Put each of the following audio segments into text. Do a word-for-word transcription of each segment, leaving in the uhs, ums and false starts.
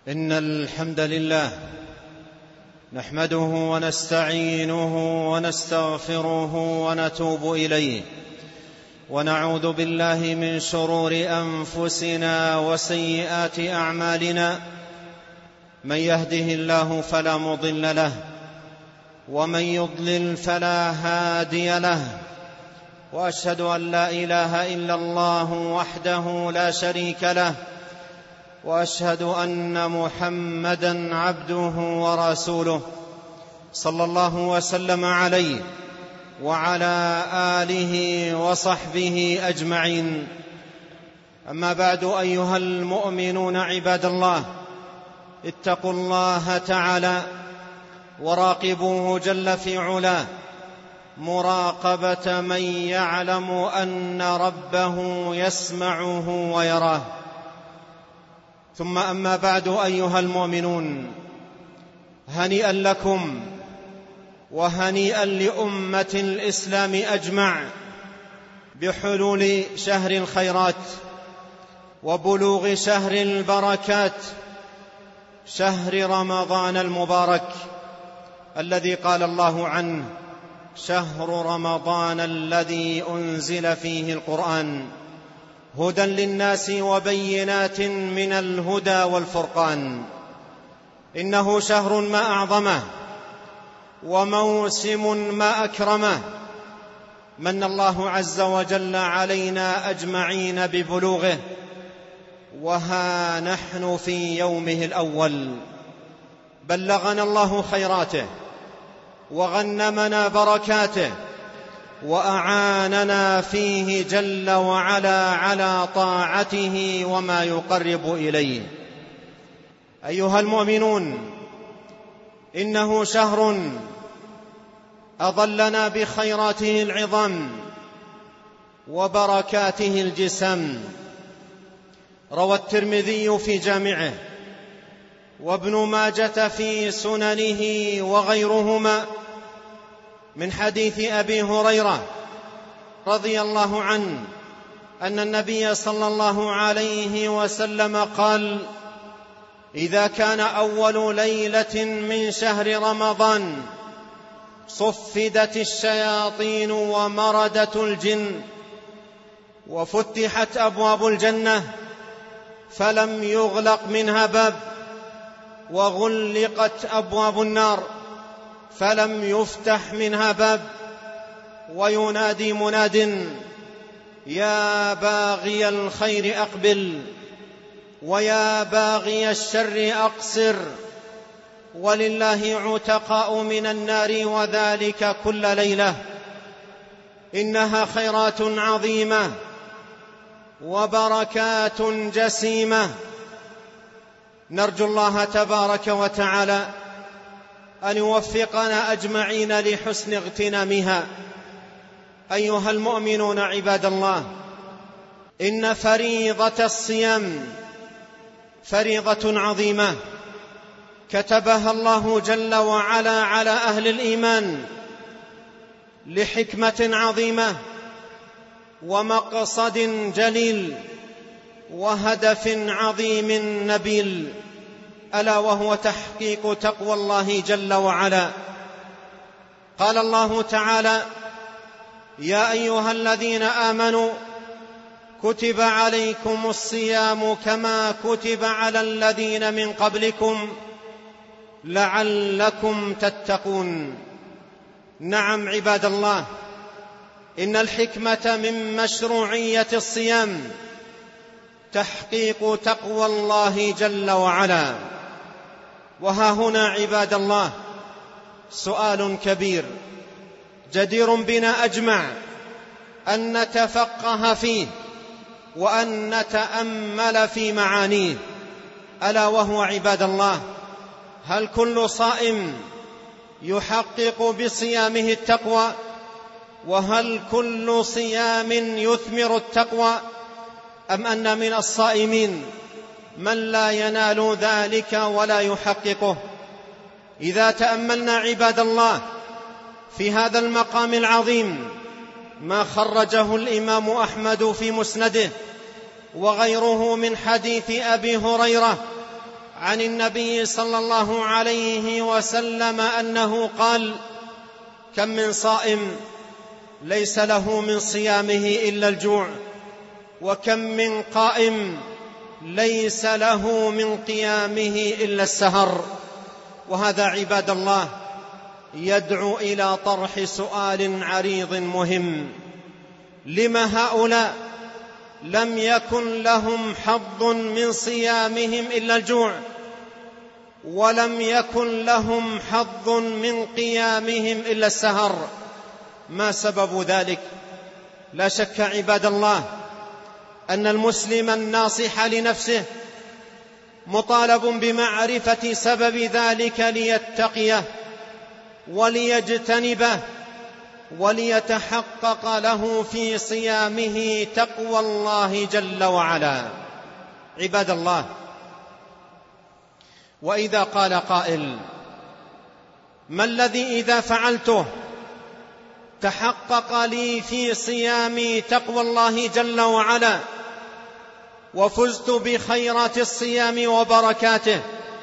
إن الحمد لله نحمده ونستعينه ونستغفره ونتوب إليه، ونعوذ بالله من شرور أنفسنا وسيئات أعمالنا. من يهده الله فلا مضل له، ومن يضلل فلا هادي له، وأشهد أن لا إله إلا الله وحده لا شريك له، وأشهد أن محمدًا عبده ورسوله صلى الله وسلم عليه وعلى آله وصحبه أجمعين. أما بعد، أيها المؤمنون عباد الله، اتقوا الله تعالى وراقبوه جل في علاه مراقبة من يعلم أن ربه يسمعه ويراه. ثم أما بعد، أيها المؤمنون، هنيئا لكم وهنيئا لأمة الإسلام أجمع بحلول شهر الخيرات وبلوغ شهر البركات، شهر رمضان المبارك الذي قال الله عنه: شهر رمضان الذي أنزل فيه القرآن هدى للناس وبينات من الهدى والفرقان. إنه شهر ما أعظمه، وموسم ما أكرمه. من الله عز وجل علينا أجمعين ببلوغه، وها نحن في يومه الأول. بلغنا الله خيراته وغنمنا بركاته، وأعاننا فيه جل وعلا على طاعته وما يقرب إليه. أيها المؤمنون، إنه شهر أظلنا بخيراته العظام وبركاته الجسم. روى الترمذي في جامعه، وابن ماجة في سننه وغيرهما من حديث أبي هريرة رضي الله عنه أن النبي صلى الله عليه وسلم قال: إذا كان أول ليلة من شهر رمضان صفدت الشياطين ومردت الجن، وفتحت أبواب الجنة فلم يغلق منها باب، وغلقت أبواب النار فلم يفتح منها باب، وينادي مناد: يا باغي الخير أقبل، ويا باغي الشر أقصر، ولله عتقاء من النار، وذلك كل ليلة. إنها خيرات عظيمة وبركات جسيمة. نرجو الله تبارك وتعالى أن يوفقنا أجمعين لحسن اغتنامها. أيها المؤمنون عباد الله، إن فريضة الصيام فريضة عظيمة كتبها الله جل وعلا على أهل الإيمان لحكمة عظيمة ومقصد جليل وهدف عظيم نبيل، ألا وهو تحقيق تقوى الله جل وعلا. قال الله تعالى: يا أيها الذين آمنوا كتب عليكم الصيام كما كتب على الذين من قبلكم لعلكم تتقون. نعم عباد الله، إن الحكمة من مشروعية الصيام تحقيق تقوى الله جل وعلا. وها هنا عباد الله سؤال كبير جدير بنا أجمع أن نتفقه فيه وأن نتأمل في معانيه، ألا وهو عباد الله: هل كل صائم يحقق بصيامه التقوى؟ وهل كل صيام يثمر التقوى؟ أم أن من الصائمين من لا ينال ذلك ولا يحققه؟ إذا تأملنا عباد الله في هذا المقام العظيم ما خرجه الإمام أحمد في مسنده وغيره من حديث أبي هريرة عن النبي صلى الله عليه وسلم أنه قال: كم من صائم ليس له من صيامه إلا الجوع، وكم من قائم ليس له من قيامه إلا السهر. وهذا عباد الله يدعو إلى طرح سؤال عريض مهم: لم هؤلاء لم يكن لهم حظ من صيامهم إلا الجوع، ولم يكن لهم حظ من قيامهم إلا السهر؟ ما سبب ذلك؟ لا شك عباد الله أن المسلم الناصح لنفسه مطالب بمعرفة سبب ذلك ليتقيه وليجتنبه وليتحقق له في صيامه تقوى الله جل وعلا. عباد الله، وإذا قال قائل: ما الذي إذا فعلته تحقق لي في صيامي تقوى الله جل وعلا وفزت بخيرات الصيام وبركاته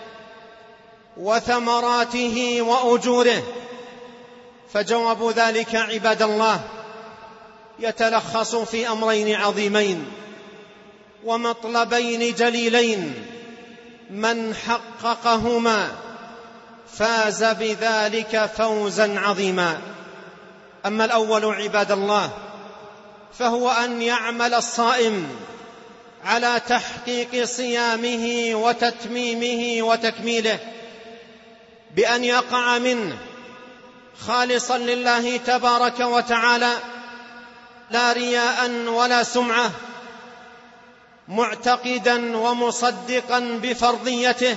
وثمراته وأجوره؟ فجواب ذلك عباد الله يتلخص في أمرين عظيمين ومطلبين جليلين: من حققهما فاز بذلك فوزا عظيما. أما الأول عباد الله فهو أن يعمل الصائم على تحقيق صيامه وتتميمه وتكميله بأن يقع منه خالصا لله تبارك وتعالى، لا رياء ولا سمعة، معتقدا ومصدقا بفرضيته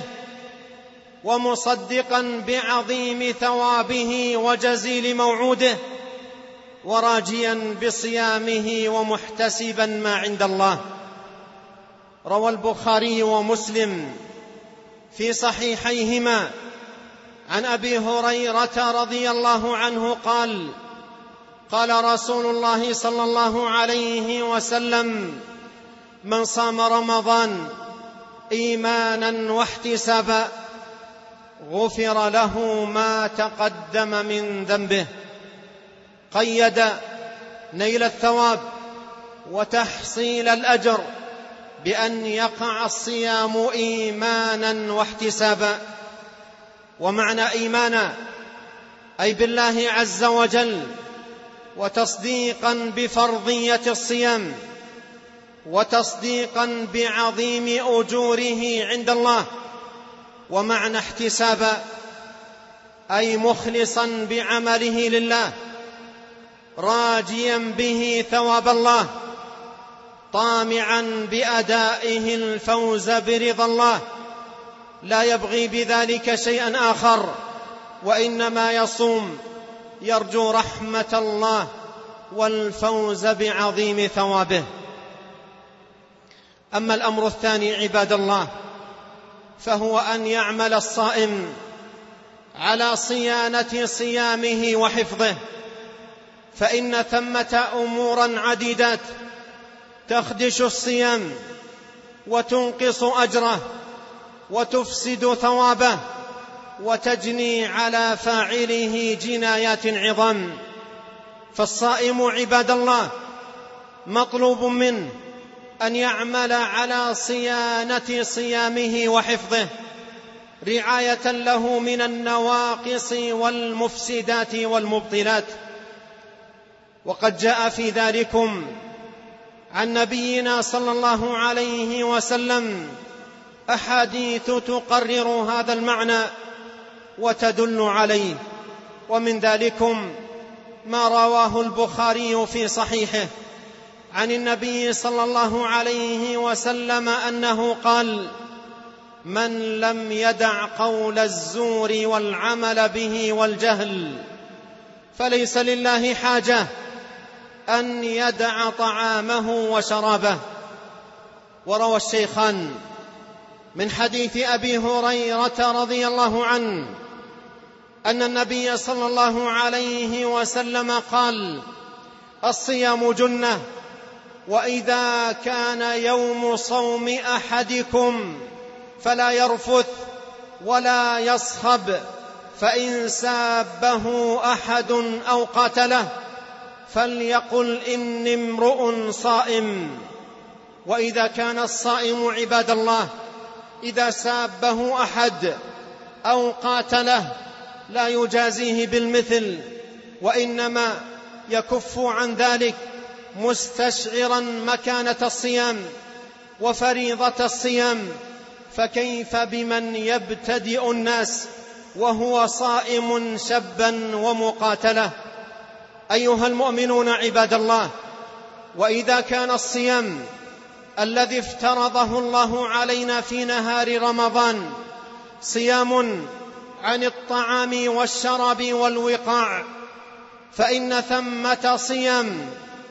ومصدقا بعظيم ثوابه وجزيل موعوده، وراجيا بصيامه ومحتسبا ما عند الله. روى البخاري ومسلم في صحيحيهما عن أبي هريرة رضي الله عنه قال: قال رسول الله صلى الله عليه وسلم: من صام رمضان إيمانا واحتسابا غفر له ما تقدم من ذنبه. قيد نيل الثواب وتحصيل الأجر بأن يقع الصيام إيمانا واحتسابا. ومعنى إيمانا أي بالله عز وجل، وتصديقا بفرضية الصيام، وتصديقا بعظيم أجوره عند الله. ومعنى احتسابا أي مخلصا بعمله لله، راجيا به ثواب الله، طامعا بأدائه الفوز برضا الله، لا يبغي بذلك شيئا آخر، وإنما يصوم يرجو رحمة الله والفوز بعظيم ثوابه. أما الأمر الثاني عباد الله فهو أن يعمل الصائم على صيانة صيامه وحفظه، فإن ثمة أمورا عديدات تخدش الصيام وتنقص أجره وتفسد ثوابه وتجني على فاعله جنايات عظام. فالصائم عباد الله مطلوب منه أن يعمل على صيانة صيامه وحفظه، رعاية له من النواقص والمفسدات والمبطلات. وقد جاء في ذلكم عن نبينا صلى الله عليه وسلم أحاديث تقرر هذا المعنى وتدل عليه، ومن ذلكم ما رواه البخاري في صحيحه عن النبي صلى الله عليه وسلم أنه قال: من لم يدع قول الزور والعمل به والجهل فليس لله حاجة أن يدع طعامه وشرابه. وروى الشيخان من حديث أبي هريرة رضي الله عنه أن النبي صلى الله عليه وسلم قال: الصيام جنة، وإذا كان يوم صوم أحدكم فلا يرفث ولا يصخب، فإن سابه أحد أو قاتله فليقل إني امرؤ صائم. وإذا كان الصائم عباد الله إذا سابه أحد أو قاتله لا يجازيه بالمثل، وإنما يكف عن ذلك مستشعرا مكانة الصيام وفريضة الصيام، فكيف بمن يبتدئ الناس وهو صائم شبا ومقاتله؟ أيها المؤمنون عباد الله، وإذا كان الصيام الذي افترضه الله علينا في نهار رمضان صيام عن الطعام والشراب والوقاع، فإن ثمة صيام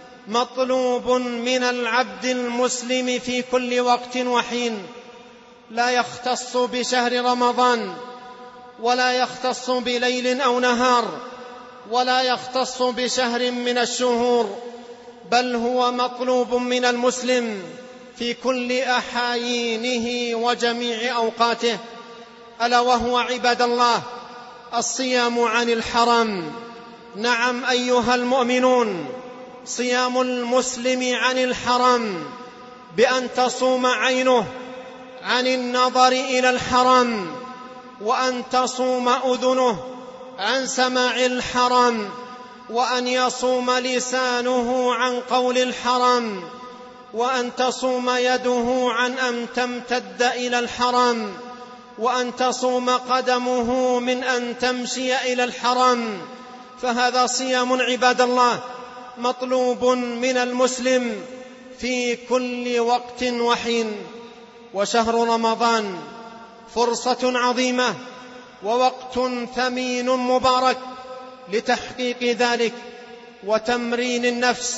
مطلوب من العبد المسلم في كل وقت وحين، لا يختص بشهر رمضان ولا يختص بليل أو نهار ولا يختص بشهر من الشهور، بل هو مطلوب من المسلم في كل أحايينه وجميع أوقاته، ألا وهو عباد الله الصيام عن الحرام. نعم أيها المؤمنون، صيام المسلم عن الحرام بأن تصوم عينه عن النظر إلى الحرام، وأن تصوم أذنه عن سماع الحرام، وأن يصوم لسانه عن قول الحرام، وأن تصوم يده عن أن تمتد إلى الحرام، وأن تصوم قدمه من أن تمشي إلى الحرام. فهذا صيام عباد الله مطلوب من المسلم في كل وقت وحين. وشهر رمضان فرصة عظيمة ووقت ثمين مبارك لتحقيق ذلك وتمرين النفس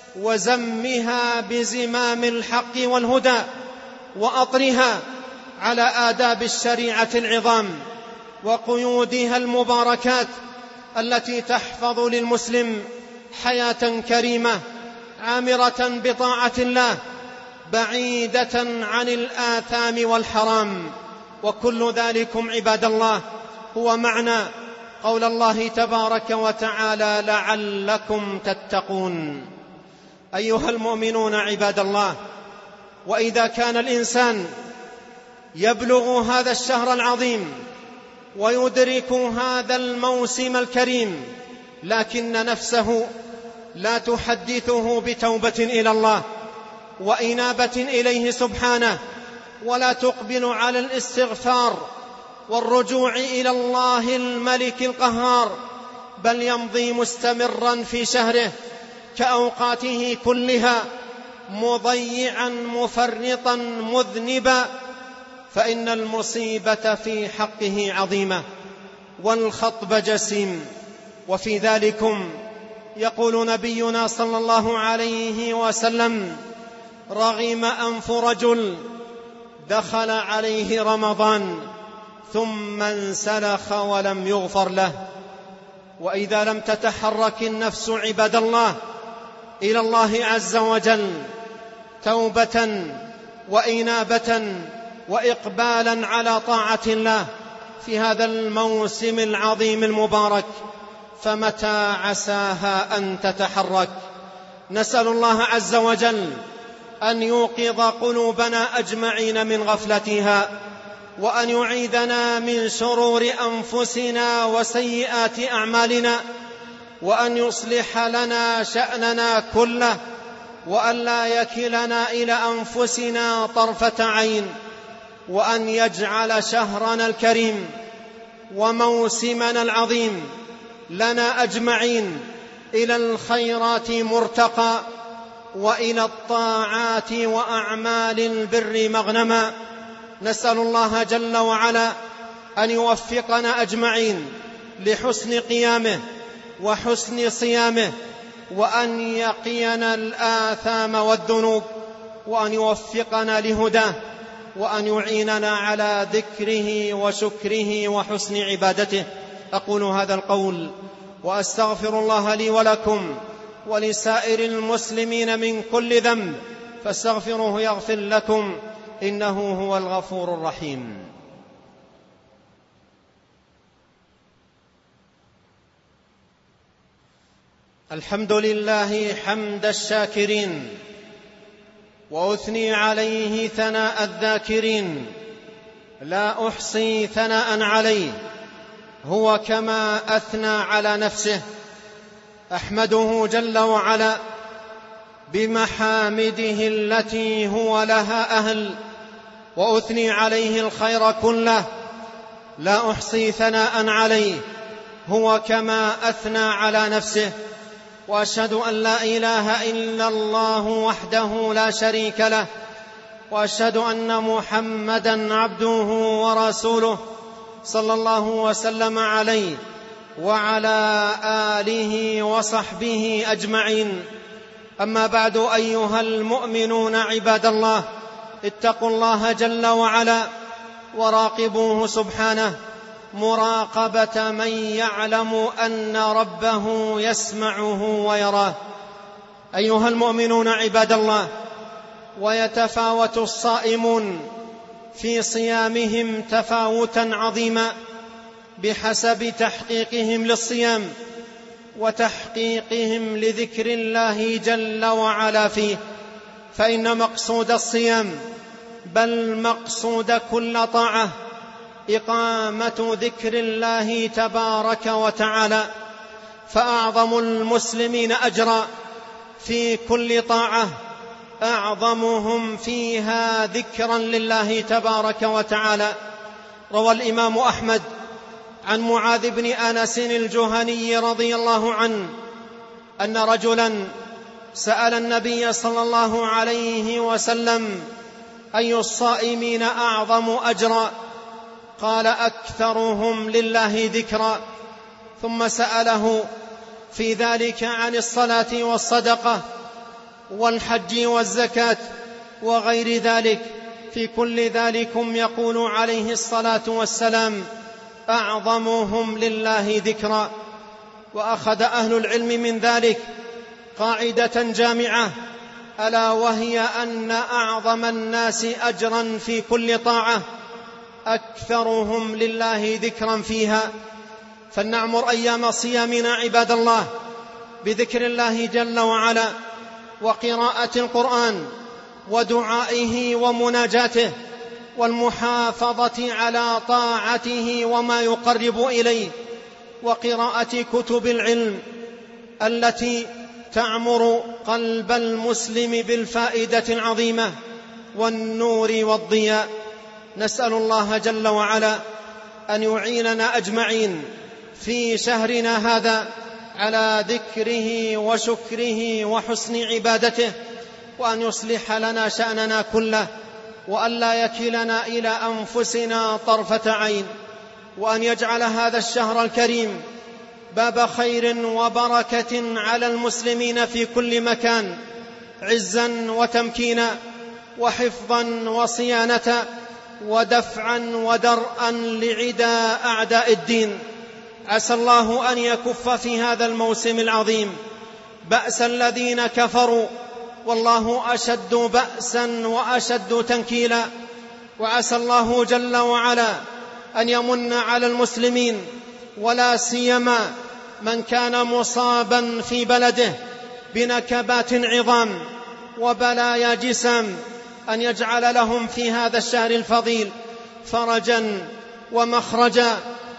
وزمها بزمام الحق والهدى وأطرها على آداب الشريعة العظام وقيودها المباركات التي تحفظ للمسلم حياة كريمة عامرة بطاعة الله بعيدة عن الآثام والحرام. وكل ذلكم عباد الله هو معنى قول الله تبارك وتعالى لعلكم تتقون. أيها المؤمنون عباد الله، وإذا كان الإنسان يبلغ هذا الشهر العظيم ويدرك هذا الموسم الكريم لكن نفسه لا تحدثه بتوبة إلى الله وإنابة إليه سبحانه، ولا تقبل على الاستغفار والرجوع إلى الله الملك القهار، بل يمضي مستمرا في شهره كأوقاته كلها مضيعا مفرطا مذنبا، فإن المصيبة في حقه عظيمة والخطب جسيم. وفي ذلكم يقول نبينا صلى الله عليه وسلم: رغم أنف رجل دخل عليه رمضان ثم انسلخ ولم يغفر له. وإذا لم تتحرك النفس عباد الله إلى الله عز وجل توبة وإنابة وإقبالا على طاعة الله في هذا الموسم العظيم المبارك، فمتى عساها أن تتحرك؟ نسأل الله عز وجل أن يوقظ قلوبنا أجمعين من غفلتها، وأن يعيدنا من شرور أنفسنا وسيئات أعمالنا، وأن يصلح لنا شأننا كله، وأن لا يكلنا إلى أنفسنا طرفة عين، وأن يجعل شهرنا الكريم وموسمنا العظيم لنا أجمعين إلى الخيرات مرتقى، وإلى الطاعات وأعمال البر مغنما. نسأل الله جل وعلا أن يوفقنا أجمعين لحسن قيامه وحسن صيامه، وأن يقينا الآثام والذنوب، وأن يوفقنا لهداه، وأن يعيننا على ذكره وشكره وحسن عبادته. أقول هذا القول وأستغفر الله لي ولكم ولسائر المسلمين من كل ذنب، فاستغفروه يغفر لكم، إنه هو الغفور الرحيم. الحمد لله حمد الشاكرين، وأثني عليه ثناء الذاكرين، لا أحصي ثناء عليه هو كما أثنى على نفسه. أحمده جل وعلا بمحامده التي هو لها أهل، وأثني عليه الخير كله، لا أحصي ثناء عليه هو كما أثنى على نفسه. وأشهد أن لا إله إلا الله وحده لا شريك له، وأشهد أن محمدًا عبده ورسوله صلى الله وسلم عليه وعلى آله وصحبه أجمعين. أما بعد، أيها المؤمنون عباد الله، اتقوا الله جل وعلا وراقبوه سبحانه مراقبة من يعلم أن ربه يسمعه ويراه. أيها المؤمنون عباد الله، ويتفاوت الصائمون في صيامهم تفاوتا عظيما بحسب تحقيقهم للصيام وتحقيقهم لذكر الله جل وعلا فيه. فإن مقصود الصيام، بل مقصود كل طاعة، إقامة ذكر الله تبارك وتعالى. فأعظم المسلمين أجرا في كل طاعة أعظمهم فيها ذكرا لله تبارك وتعالى. روى الإمام أحمد عن معاذ بن أنس الجهني رضي الله عنه أن رجلا سأل النبي صلى الله عليه وسلم: أي الصائمين أعظم أجرا؟ قال: أكثرهم لله ذكرا. ثم سأله في ذلك عن الصلاة والصدقة والحج والزكاة وغير ذلك. في كل ذلكم يقول عليه الصلاة والسلام: أعظمهم لله ذكرا. وأخذ أهل العلم من ذلك قاعدة جامعة، ألا وهي أن أعظم الناس أجرا في كل طاعة أكثرهم لله ذكرا فيها. فلنعمر أيام صيامنا عباد الله بذكر الله جل وعلا وقراءة القرآن ودعائه ومناجاته والمحافظة على طاعته وما يقرب إليه، وقراءة كتب العلم التي تعمر قلب المسلم بالفائدة العظيمة والنور والضياء. نسأل الله جل وعلا أن يعيننا أجمعين في شهرنا هذا على ذكره وشكره وحسن عبادته، وأن يصلح لنا شأننا كله، وأن لا يكلنا إلى أنفسنا طرفة عين، وأن يجعل هذا الشهر الكريم باب خير وبركة على المسلمين في كل مكان، عزا وتمكينا وحفظا وصيانة ودفعا ودرءا لعدى أعداء الدين. عسى الله أن يكف في هذا الموسم العظيم بأس الذين كفروا، والله أشد بأسا وأشد تنكيلا. وعسى الله جل وعلا أن يمن على المسلمين، ولا سيما من كان مصابا في بلده بنكبات عظام وبلايا جسام، أن يجعل لهم في هذا الشهر الفضيل فرجا ومخرجا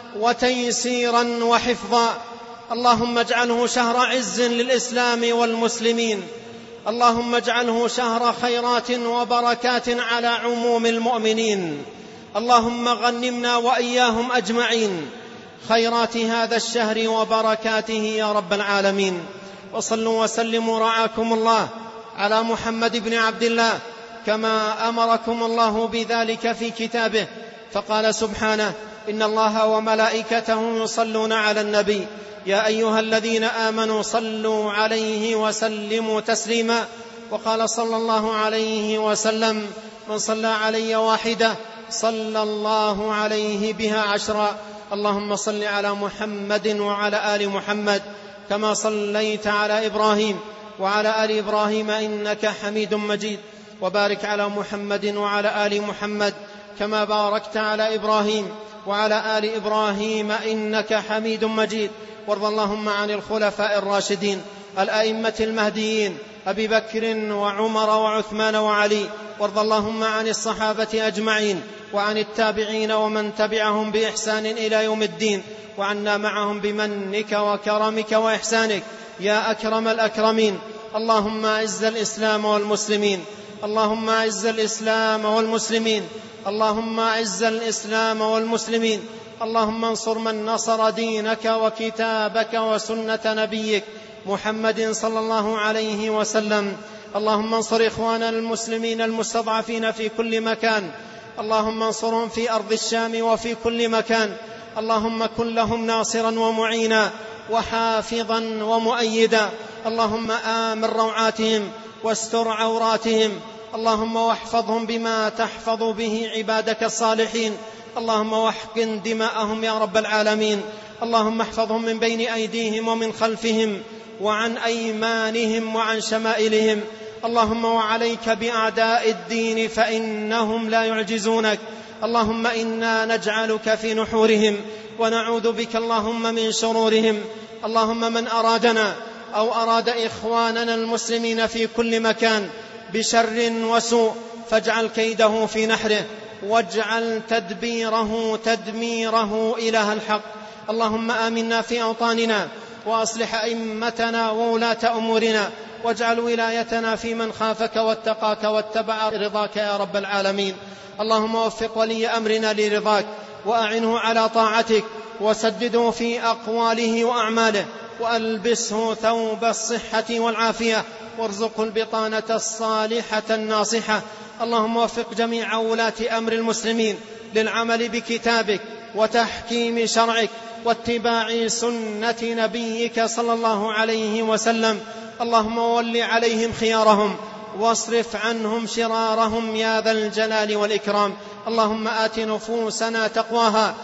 وتيسيرا وحفظا. اللهم اجعله شهر عز للإسلام والمسلمين، اللهم اجعله شهر خيرات وبركات على عموم المؤمنين. اللهم غنمنا وإياهم أجمعين خيرات هذا الشهر وبركاته يا رب العالمين. وصلوا وسلموا رعاكم الله على محمد بن عبد الله كما أمركم الله بذلك في كتابه، فقال سبحانه: إن الله وملائكته يصلون على النبي يا أيها الذين آمنوا صلوا عليه وسلموا تسليما. وقال صلى الله عليه وسلم: من صلى علي واحدة صلى الله عليه بها عشرا. اللهم صل على محمد وعلى آل محمد كما صليت على إبراهيم وعلى آل إبراهيم إنك حميد مجيد. وبارك على محمد وعلى آل محمد كما باركت على إبراهيم وعلى آل إبراهيم إنك حميد مجيد. وارض اللهم عن الخلفاء الراشدين الأئمة المهديين أبي بكر وعمر وعثمان وعلي. وارض اللهم عن الصحابة أجمعين وعن التابعين ومن تبعهم بإحسان إلى يوم الدين، وعنا معهم بمنك وكرمك وإحسانك يا أكرم الأكرمين. اللهم أعز الإسلام والمسلمين، اللهم أعز الإسلام والمسلمين، اللهم أعز الإسلام والمسلمين. اللهم انصر من نصر دينك وكتابك وسنة نبيك محمد صلى الله عليه وسلم. اللهم انصر إخواننا المسلمين المستضعفين في كل مكان، اللهم انصرهم في أرض الشام وفي كل مكان. اللهم كن لهم ناصرا ومعينا وحافظا ومؤيدا. اللهم آمن روعاتهم واستر عوراتهم، اللهم واحفظهم بما تحفظ به عبادك الصالحين. اللهم واحقن دماءهم يا رب العالمين. اللهم احفظهم من بين أيديهم ومن خلفهم وعن أيمانهم وعن شمائلهم. اللهم وعليك بأعداء الدين فإنهم لا يعجزونك. اللهم إنا نجعلك في نحورهم ونعوذ بك اللهم من شرورهم. اللهم من أرادنا أو أراد إخواننا المسلمين في كل مكان بشر وسوء فاجعل كيده في نحره واجعل تدبيره تدميره إله الحق. اللهم آمنا في أوطاننا وأصلح أئمتنا وولاة أمورنا، واجعل ولايتنا في من خافك واتقاك واتبع رضاك يا رب العالمين. اللهم وفق ولي أمرنا لرضاك وأعنه على طاعتك، وسدده في أقواله وأعماله، وألبسه ثوب الصحة والعافية، وارزقه البطانة الصالحة الناصحة. اللهم وفق جميع ولاة أمر المسلمين للعمل بكتابك وتحكيم شرعك واتباع سنة نبيك صلى الله عليه وسلم. اللهم ول عليهم خيارهم واصرف عنهم شرارهم يا ذا الجلال والإكرام. اللهم آت نفوسنا تقواها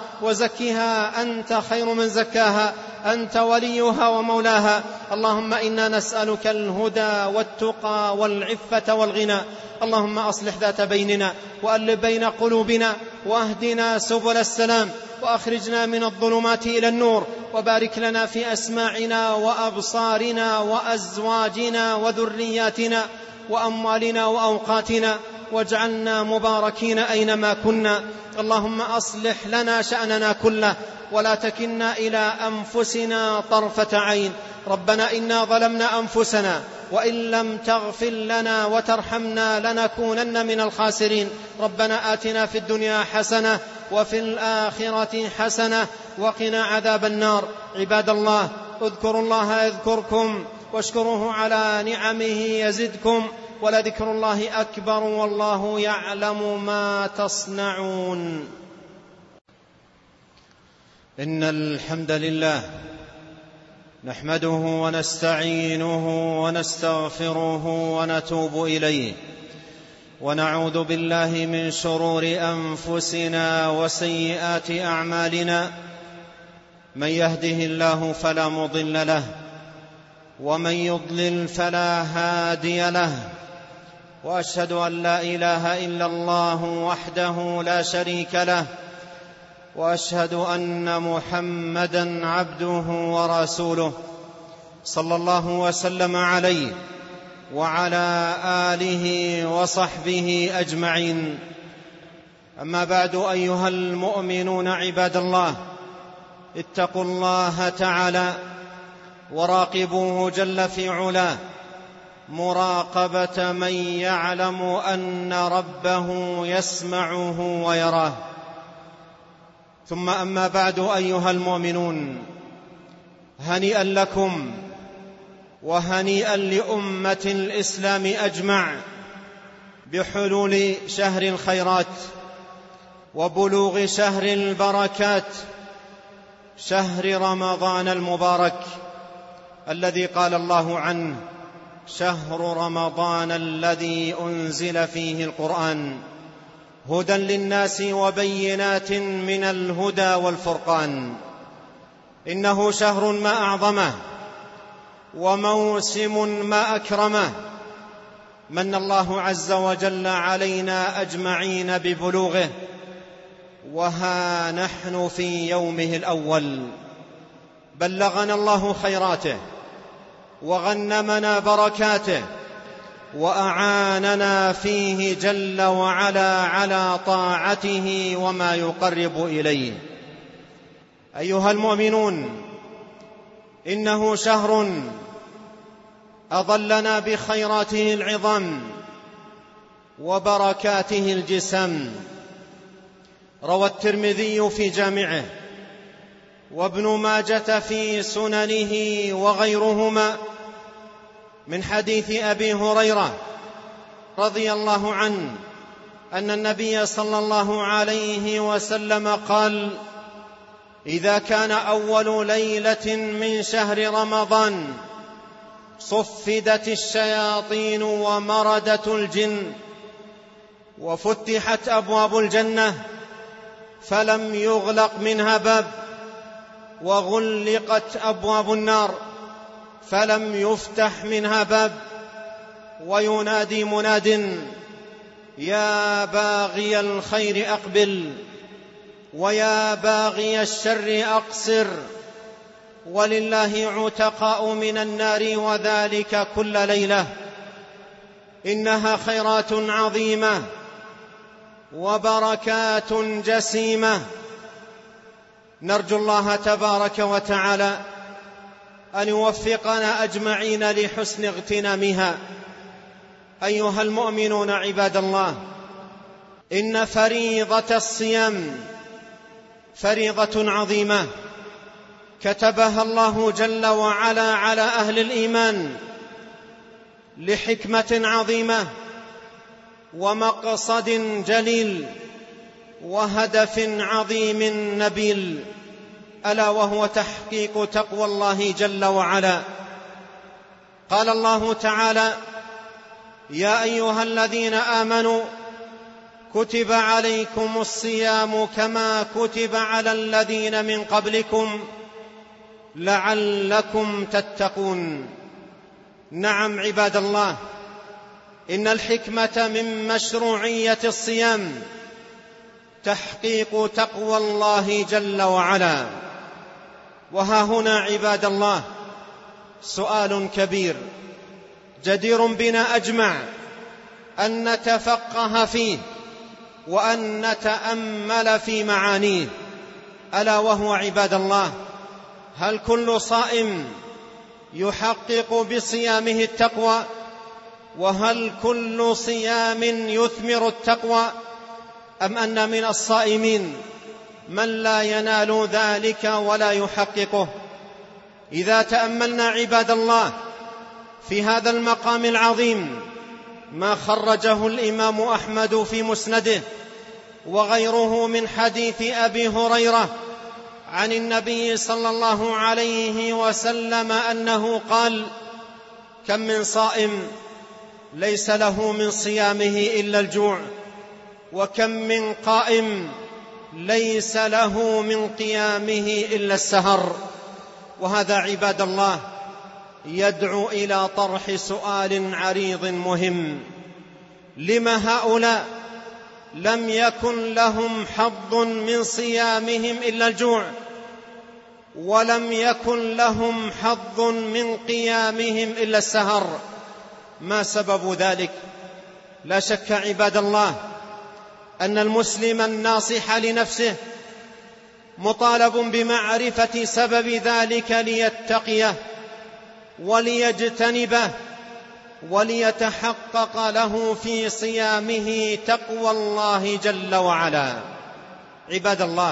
وزكها أنت خير من زكاها، أنت وليها ومولاها. اللهم إنا نسألك الهدى والتقى والعفة والغنى. اللهم أصلح ذات بيننا وألف بين قلوبنا واهدنا سبل السلام، وأخرجنا من الظلمات إلى النور، وبارك لنا في أسماعنا وأبصارنا وأزواجنا وذرياتنا وأموالنا وأوقاتنا، واجعلنا مباركين أينما كنا. اللهم أصلح لنا شأننا كله ولا تكلنا إلى أنفسنا طرفة عين. ربنا إنا ظلمنا أنفسنا وإن لم تغفر لنا وترحمنا لنكونن من الخاسرين. ربنا آتنا في الدنيا حسنة وفي الآخرة حسنة وقنا عذاب النار. عباد الله، اذكروا الله يذكركم واشكروه على نعمه يزدكم، ولذكر الله أكبر والله يعلم ما تصنعون. إن الحمد لله نحمده ونستعينه ونستغفره ونتوب إليه، ونعوذ بالله من شرور أنفسنا وسيئات أعمالنا. من يهده الله فلا مضل له، ومن يضلل فلا هادي له، وأشهد أن لا إله إلا الله وحده لا شريك له، وأشهد أن محمدًا عبده ورسوله صلى الله وسلم عليه وعلى آله وصحبه أجمعين. أما بعد، أيها المؤمنون عباد الله، اتقوا الله تعالى وراقبوه جل في علاه مراقبة من يعلم أن ربه يسمعه ويراه. ثم أما بعد، أيها المؤمنون، هنيئا لكم وهنيئا لأمة الإسلام أجمع بحلول شهر الخيرات وبلوغ شهر البركات، شهر رمضان المبارك الذي قال الله عنه: شهر رمضان الذي أنزل فيه القرآن هدى للناس وبينات من الهدى والفرقان. إنه شهر ما أعظمه، وموسم ما أكرمه، من الله عز وجل علينا أجمعين ببلوغه، وها نحن في يومه الأول. بلغنا الله خيراته وغنمنا بركاته، وأعاننا فيه جل وعلا على طاعته وما يقرب إليه. أيها المؤمنون، إنه شهر أظلنا بخيراته العظام وبركاته الجسام. روى الترمذي في جامعه، وابن ماجة في سننه وغيرهما من حديث أبي هريرة رضي الله عنه أن النبي صلى الله عليه وسلم قال: إذا كان أول ليلة من شهر رمضان صفدت الشياطين ومردت الجن، وفتحت أبواب الجنة فلم يغلق منها باب، وغلقت أبواب النار فلم يفتح منها باب، وينادي مناد: يا باغي الخير أقبل، ويا باغي الشر أقصر، ولله عتقاء من النار، وذلك كل ليلة. إنها خيرات عظيمة وبركات جسيمة، نرجو الله تبارك وتعالى أن يوفقنا أجمعين لحسن اغتنامها. أيها المؤمنون عباد الله، إن فريضة الصيام فريضة عظيمة كتبها الله جل وعلا على أهل الإيمان لحكمة عظيمة ومقصد جليل وهدف عظيم نبيل، ألا وهو تحقيق تقوى الله جل وعلا. قال الله تعالى: يا أيها الذين آمنوا كتب عليكم الصيام كما كتب على الذين من قبلكم لعلكم تتقون. نعم عباد الله، إن الحكمة من مشروعية الصيام تحقيق تقوى الله جل وعلا. وها هنا عباد الله سؤال كبير جدير بنا أجمع أن نتفقه فيه وأن نتأمل في معانيه، ألا وهو عباد الله: هل كل صائم يحقق بصيامه التقوى؟ وهل كل صيام يثمر التقوى؟ أم أن من الصائمين من لا ينال ذلك ولا يحققه؟ إذا تأملنا عباد الله في هذا المقام العظيم ما خرجه الإمام أحمد في مسنده وغيره من حديث أبي هريرة عن النبي صلى الله عليه وسلم أنه قال: كم من صائم ليس له من صيامه إلا الجوع، وكم من قائم ليس له من قيامه إلا السهر. وهذا عباد الله يدعو إلى طرح سؤال عريض مهم: لما هؤلاء لم يكن لهم حظ من صيامهم إلا الجوع، ولم يكن لهم حظ من قيامهم إلا السهر؟ ما سبب ذلك؟ لا شك عباد الله أن المسلم الناصح لنفسه مطالب بمعرفة سبب ذلك ليتقيه وليجتنبه وليتحقق له في صيامه تقوى الله جل وعلا. عباد الله،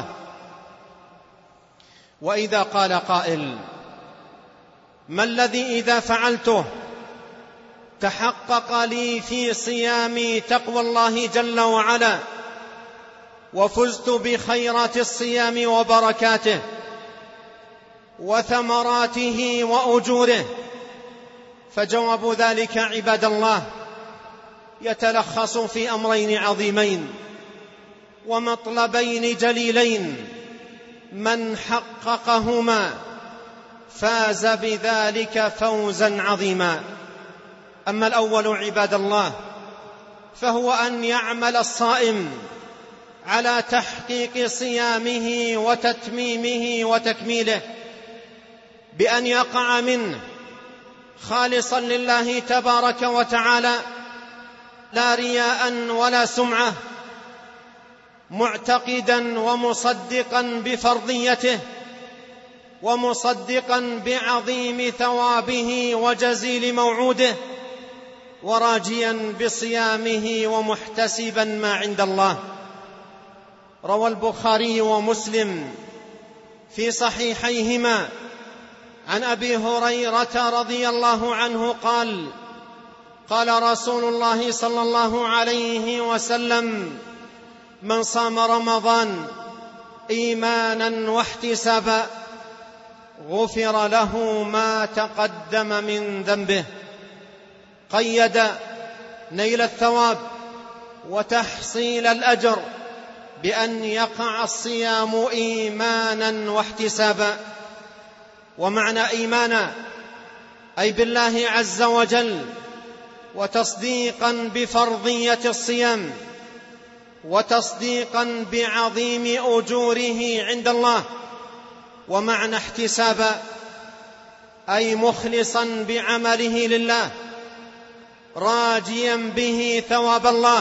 وإذا قال قائل: ما الذي إذا فعلته تحقق لي في صيامي تقوى الله جل وعلا وفزت بخيرات الصيام وبركاته وثمراته وأجوره؟ فجواب ذلك عباد الله يتلخص في أمرين عظيمين ومطلبين جليلين: من حققهما فاز بذلك فوزا عظيما. أما الأول عباد الله فهو أن يعمل الصائم على تحقيق صيامه وتتميمه وتكميله بأن يقع منه خالصا لله تبارك وتعالى لا رياء ولا سمعة، معتقدا ومصدقا بفرضيته ومصدقا بعظيم ثوابه وجزيل موعوده، وراجيا بصيامه ومحتسبا ما عند الله. روى البخاري ومسلم في صحيحيهما عن أبي هريرة رضي الله عنه قال: قال رسول الله صلى الله عليه وسلم: من صام رمضان إيمانا واحتسابا غفر له ما تقدم من ذنبه. قيد نيل الثواب وتحصيل الأجر بأن يقع الصيام إيمانا واحتسابا. ومعنى إيمانا أي بالله عز وجل، وتصديقا بفرضية الصيام، وتصديقا بعظيم أجوره عند الله. ومعنى احتسابا أي مخلصا بعمله لله، راجيا به ثواب الله،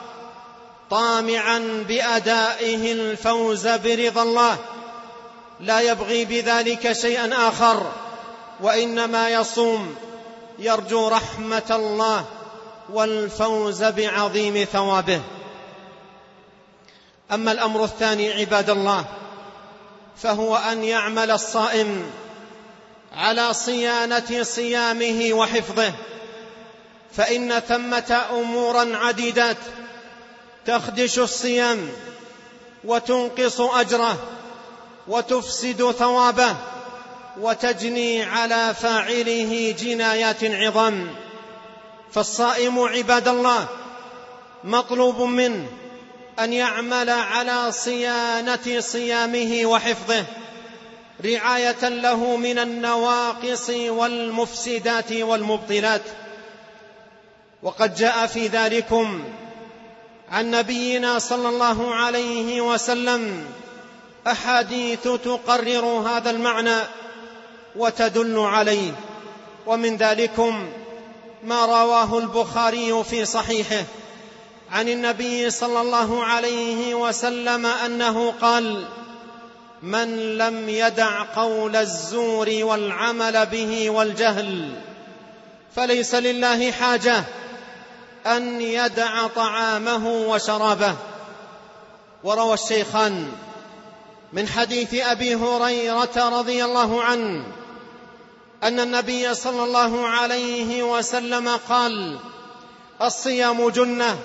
طامعا بأدائه الفوز برضا الله، لا يبغي بذلك شيئا آخر، وإنما يصوم يرجو رحمة الله والفوز بعظيم ثوابه. أما الأمر الثاني عباد الله فهو أن يعمل الصائم على صيانة صيامه وحفظه، فإن ثمة أمورا عديدات تخدش الصيام وتنقص أجره وتفسد ثوابه وتجني على فاعله جنايات عظام. فالصائم عباد الله مطلوب منه أن يعمل على صيانة صيامه وحفظه، رعاية له من النواقص والمفسدات والمبطلات. وقد جاء في ذلكم عن نبينا صلى الله عليه وسلم أحاديث تقرر هذا المعنى وتدل عليه، ومن ذلكم ما رواه البخاري في صحيحه عن النبي صلى الله عليه وسلم أنه قال: من لم يدع قول الزور والعمل به والجهل فليس لله حاجة أن يدع طعامه وشرابه. وروى الشيخان من حديث أبي هريرة رضي الله عنه أن النبي صلى الله عليه وسلم قال: الصيام جنة،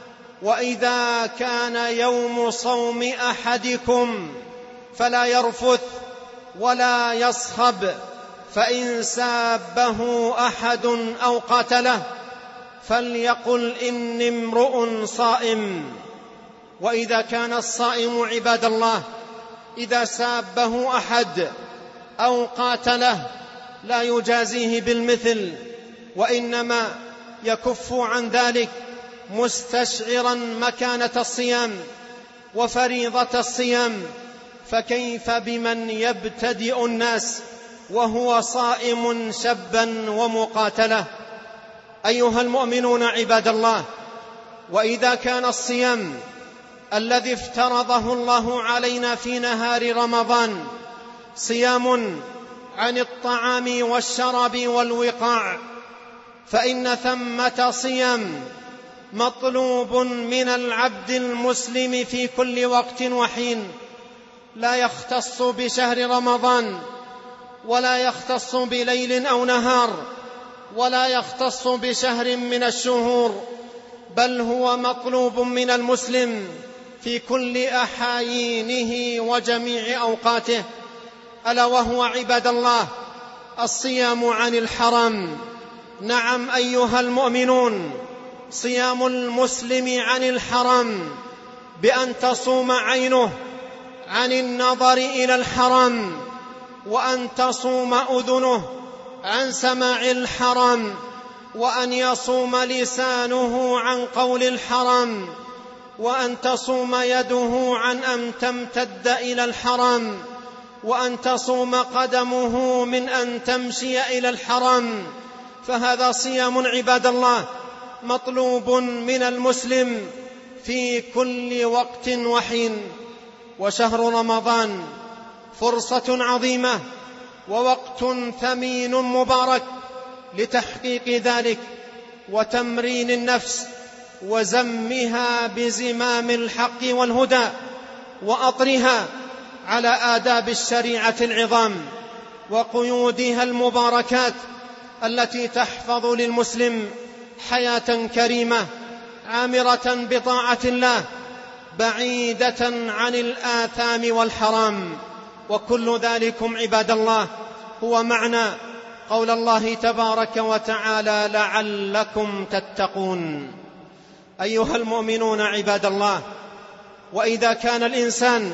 وإذا كان يوم صوم أحدكم فلا يرفث ولا يصخب، فإن سابه أحد أو قاتله فليقل إني امرؤ صائم. وإذا كان الصائم عباد الله إذا سابه أحد أو قاتله لا يجازيه بالمثل، وإنما يكف عن ذلك مستشعرا مكانة الصيام وفريضة الصيام. فكيف بمن يبتدئ الناس وهو صائم شبا ومقاتله؟ أيها المؤمنون عباد الله، وإذا كان الصيام الذي افترضه الله علينا في نهار رمضان صيام عن الطعام والشراب والوقاع، فإن ثمة صيام مطلوب من العبد المسلم في كل وقت وحين، لا يختص بشهر رمضان، ولا يختص بليل أو نهار، ولا يختص بشهر من الشهور، بل هو مطلوب من المسلم في كل أحايينه وجميع أوقاته. ألا وهو عباد الله الصيام عن الحرام. نعم أيها المؤمنون، صيام المسلم عن الحرام بأن تصوم عينه عن النظر إلى الحرام، وأن تصوم أذنه عن سماع الحرام، وأن يصوم لسانه عن قول الحرام، وأن تصوم يده عن أن تمتد إلى الحرام، وأن تصوم قدمه من أن تمشي إلى الحرام. فهذا صيام عباد الله مطلوب من المسلم في كل وقت وحين. وشهر رمضان فرصة عظيمة ووقت ثمين مبارك لتحقيق ذلك وتمرين النفس وزمها بزمام الحق والهدى وأطرها على آداب الشريعة العظام وقيودها المباركات التي تحفظ للمسلم حياة كريمة عامرة بطاعة الله بعيدة عن الآثام والحرام. وكل ذلكم عباد الله هو معنى قول الله تبارك وتعالى لعلكم تتقون. أيها المؤمنون عباد الله، وإذا كان الإنسان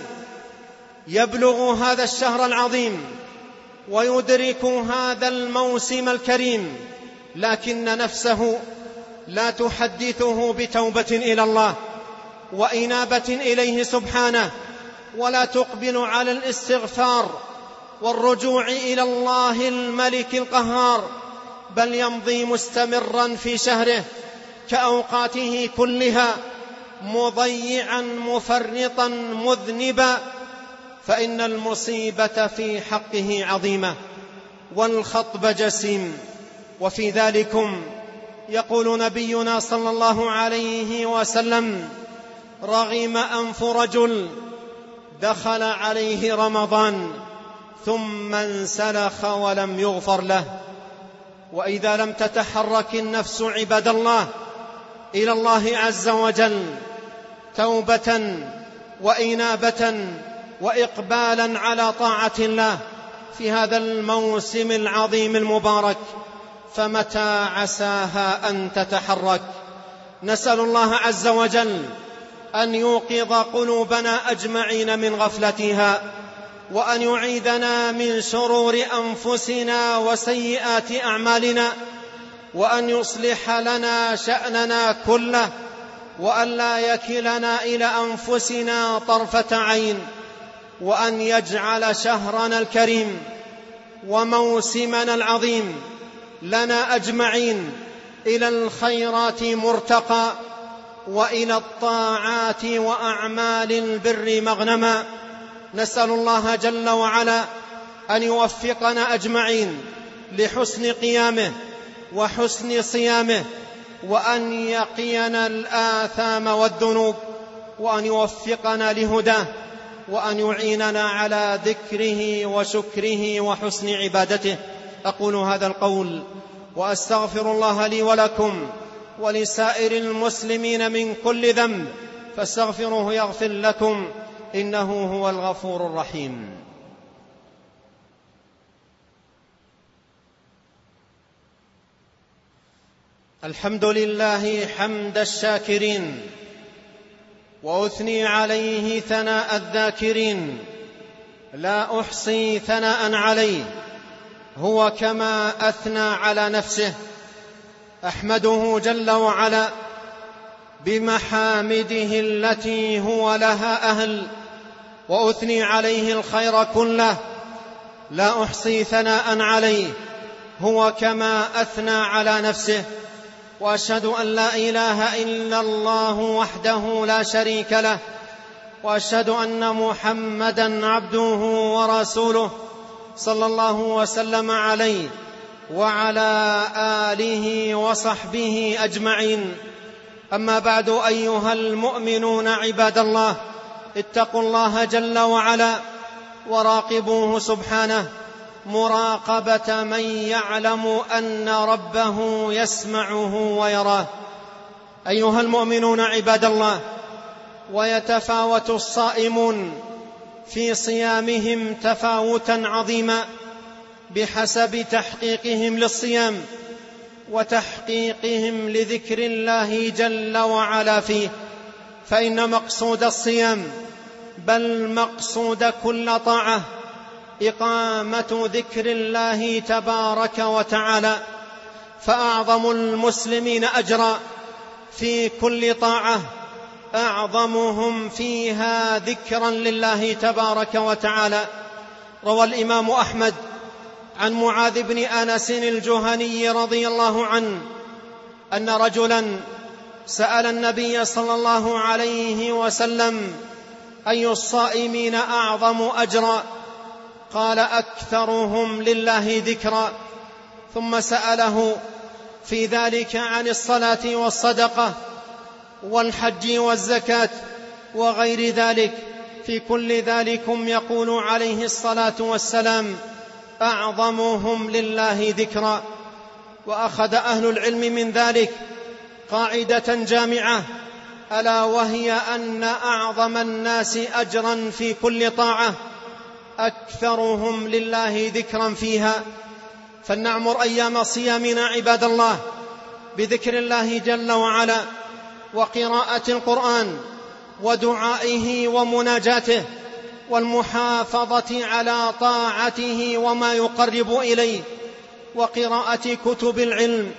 يبلغ هذا الشهر العظيم ويدرك هذا الموسم الكريم لكن نفسه لا تحدثه بتوبة إلى الله وإنابة إليه سبحانه، ولا تقبل على الاستغفار والرجوع إلى الله الملك القهار، بل يمضي مستمرا في شهره كأوقاته كلها مضيعا مفرطا مذنبا، فإن المصيبة في حقه عظيمة والخطب جسيم. وفي ذلكم يقول نبينا صلى الله عليه وسلم: رغم أنف رجل دخل عليه رمضان ثم انسلخ ولم يغفر له. وإذا لم تتحرك النفس عباد الله إلى الله عز وجل توبة وإنابة وإقبالا على طاعة الله في هذا الموسم العظيم المبارك، فمتى عساها أن تتحرك؟ نسأل الله عز وجل أن يوقظ قلوبنا أجمعين من غفلتها، وأن يعيذنا من شرور أنفسنا وسيئات أعمالنا، وأن يصلح لنا شأننا كله، وأن لا يكلنا إلى أنفسنا طرفة عين، وأن يجعل شهرنا الكريم وموسمنا العظيم لنا أجمعين إلى الخيرات مرتقى، وإلى الطاعات وأعمال البر مغنما. نسأل الله جل وعلا أن يوفقنا أجمعين لحسن قيامه وحسن صيامه، وأن يقينا الآثام والذنوب، وأن يوفقنا لهداه، وأن يعيننا على ذكره وشكره وحسن عبادته. أقول هذا القول وأستغفر الله لي ولكم ولسائر المسلمين من كل ذنب، فاستغفروه يغفر لكم، إنه هو الغفور الرحيم. الحمد لله حمد الشاكرين، وأثني عليه ثناء الذاكرين، لا أحصي ثناء عليه هو كما أثنى على نفسه. أحمده جل وعلا بمحامده التي هو لها أهل، وأثني عليه الخير كله، لا أحصي ثناء عليه هو كما أثنى على نفسه. وأشهد أن لا إله إلا الله وحده لا شريك له، وأشهد أن محمدا عبده ورسوله صلى الله وسلم عليه وعلى آله وصحبه أجمعين. أما بعد، أيها المؤمنون عباد الله، اتقوا الله جل وعلا وراقبوه سبحانه مراقبة من يعلم أن ربه يسمعه ويراه. أيها المؤمنون عباد الله، ويتفاوت الصائمون في صيامهم تفاوتا عظيما بحسب تحقيقهم للصيام وتحقيقهم لذكر الله جل وعلا فيه. فإن مقصود الصيام، بل مقصود كل طاعة، إقامة ذكر الله تبارك وتعالى، فأعظم المسلمين أجرا في كل طاعة أعظمهم فيها ذكرا لله تبارك وتعالى. روى الإمام أحمد عن معاذ بن أنس الجهني رضي الله عنه أن رجلا سأل النبي صلى الله عليه وسلم: أي الصائمين أعظم أجرا؟ قال: أكثرهم لله ذكرا. ثم سأله في ذلك عن الصلاة والصدقة والحج والزكاة وغير ذلك، في كل ذلكم يقول عليه الصلاة والسلام: أعظمهم لله ذكرا. وأخذ أهل العلم من ذلك قاعدة جامعة، ألا وهي أن أعظم الناس أجرا في كل طاعة أكثرهم لله ذكرا فيها. فلنعمر أيام صيامنا عباد الله بذكر الله جل وعلا وقراءة القرآن ودعائه ومناجاته والمحافظة على طاعته وما يقرب إليه، وقراءة كتب العلم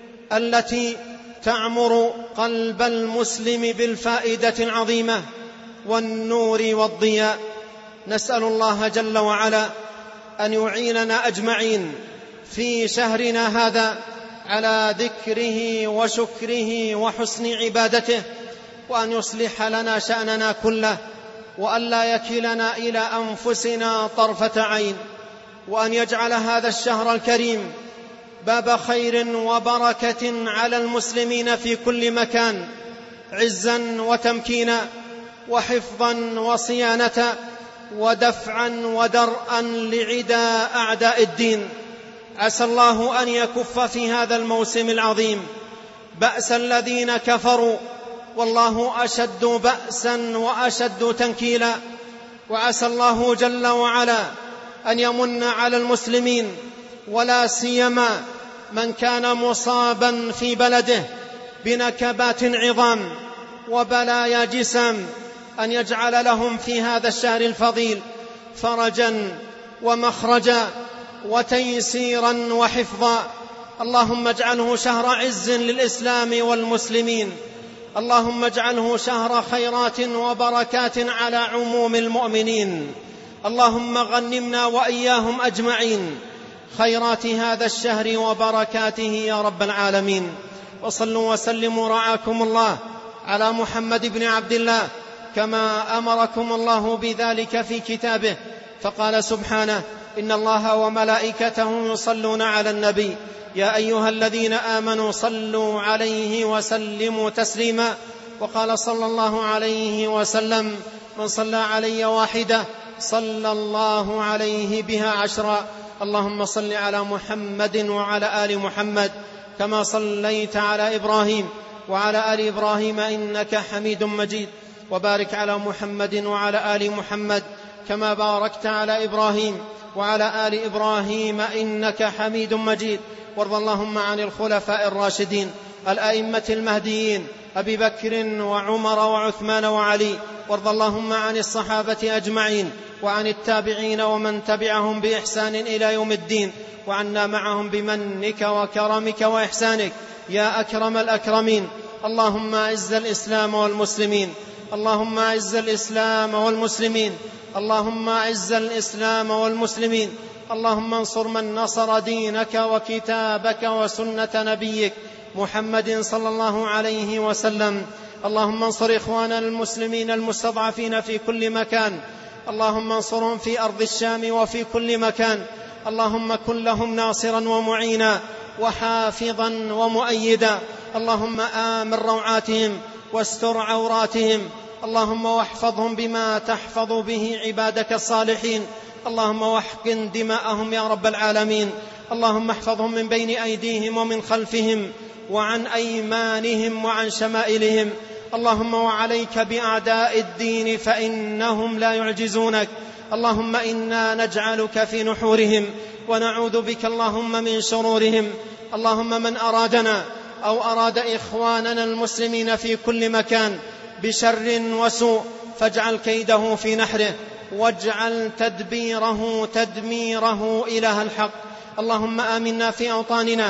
التي تعمر قلب المسلم بالفائدة العظيمة والنور والضياء. نسأل الله جل وعلا أن يعيننا أجمعين في شهرنا هذا على ذكره وشكره وحسن عبادته، وأن يصلح لنا شأننا كله، وأن لا يكلنا إلى أنفسنا طرفة عين، وأن يجعل هذا الشهر الكريم باب خير وبركة على المسلمين في كل مكان، عزا وتمكينا وحفظا وصيانة ودفعا ودرءا لعدى أعداء الدين. عسى الله أن يكف في هذا الموسم العظيم بأس الذين كفروا، والله أشد بأسا وأشد تنكيلا. وعسى الله جل وعلا أن يمن على المسلمين، ولا سيما من كان مصابا في بلده بنكبات عظام وبلايا جسام، أن يجعل لهم في هذا الشهر الفضيل فرجا ومخرجا وتيسيرا وحفظا. اللهم اجعله شهر عز للإسلام والمسلمين، اللهم اجعله شهر خيرات وبركات على عموم المؤمنين. اللهم غنمنا وإياهم أجمعين خيرات هذا الشهر وبركاته يا رب العالمين. وصلوا وسلموا رعاكم الله على محمد بن عبد الله كما أمركم الله بذلك في كتابه، فقال سبحانه: إن الله وملائكته يصلون على النبي يا أيها الذين آمنوا صلوا عليه وسلموا تسليما. وقال صلى الله عليه وسلم: من صلى علي واحدة صلى الله عليه بها عشرا. اللهم صل على محمد وعلى آل محمد كما صليت على إبراهيم وعلى آل إبراهيم إنك حميد مجيد، وبارك على محمد وعلى آل محمد كما باركت على إبراهيم وعلى آل إبراهيم إنك حميد مجيد. وارض اللهم عن الخلفاء الراشدين الأئمة المهديين أبي بكر وعمر وعثمان وعلي، وارض اللهم عن الصحابة أجمعين وعن التابعين ومن تبعهم بإحسان إلى يوم الدين، وعنا معهم بمنك وكرمك وإحسانك يا أكرم الأكرمين. اللهم أعز الإسلام والمسلمين، اللهم أعز الإسلام والمسلمين، اللهم أعز الإسلام والمسلمين. اللهم انصر من نصر دينك وكتابك وسنة نبيك محمد صلى الله عليه وسلم. اللهم انصر إخواننا المسلمين المستضعفين في كل مكان، اللهم انصرهم في أرض الشام وفي كل مكان. اللهم كن لهم ناصرا ومعينا وحافظا ومؤيدا. اللهم آمن روعاتهم واستر عوراتهم، اللهم واحفظهم بما تحفظ به عبادك الصالحين. اللهم واحقن دماءهم يا رب العالمين. اللهم احفظهم من بين أيديهم ومن خلفهم وعن أيمانهم وعن شمائلهم. اللهم وعليك بأعداء الدين فإنهم لا يعجزونك. اللهم إنا نجعلك في نحورهم ونعوذ بك اللهم من شرورهم. اللهم من أرادنا أو أراد إخواننا المسلمين في كل مكان بشر وسوء فاجعل كيده في نحره، واجعل تدبيره تدميره إله الحق. اللهم آمنا في أوطاننا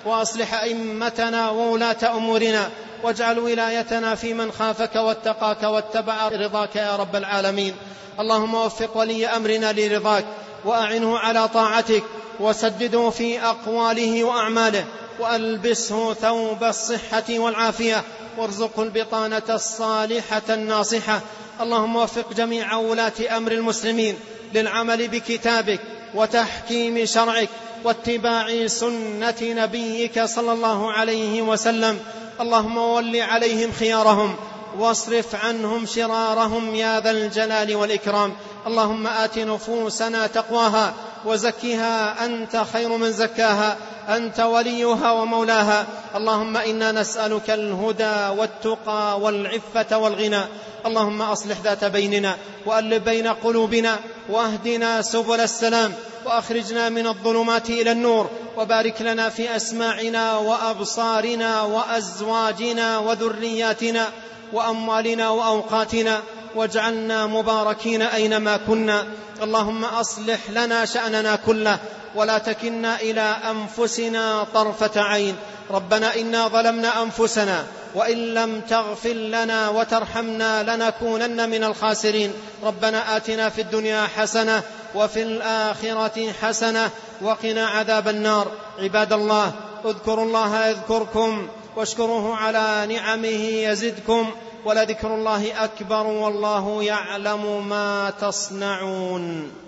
وأصلح أئمتنا وولاة أمورنا، واجعل ولايتنا في من خافك واتقاك واتبع رضاك يا رب العالمين. اللهم وفق ولي أمرنا لرضاك، وأعنه على طاعتك، وسدده في أقواله وأعماله، وألبسه ثوب الصحة والعافية، وارزقه البطانة الصالحة الناصحة. اللهم وفق جميع ولاة أمر المسلمين للعمل بكتابك وتحكيم شرعك واتباع سنة نبيك صلى الله عليه وسلم. اللهم ول عليهم خيارهم واصرف عنهم شرارهم يا ذا الجلال والإكرام. اللهم آت نفوسنا تقواها وزكها أنت خير من زكاها، أنت وليها ومولاها. اللهم إنا نسألك الهدى والتقى والعفة والغنى. اللهم أصلح ذات بيننا وألف بين قلوبنا، واهدنا سبل السلام، وأخرجنا من الظلمات إلى النور، وبارك لنا في أسماعنا وأبصارنا وأزواجنا وذرياتنا وأموالنا وأوقاتنا، واجعلنا مباركين أينما كنا. اللهم أصلح لنا شأننا كله، ولا تكلنا إلى أنفسنا طرفة عين. ربنا إنا ظلمنا أنفسنا، وإن لم تغفر لنا وترحمنا لنكونن من الخاسرين. ربنا آتنا في الدنيا حسنة وفي الآخرة حسنة وقنا عذاب النار. عباد الله، اذكروا الله يذكركم، واشكروه على نعمه يزدكم، ولذكر الله أكبر والله يعلم ما تصنعون.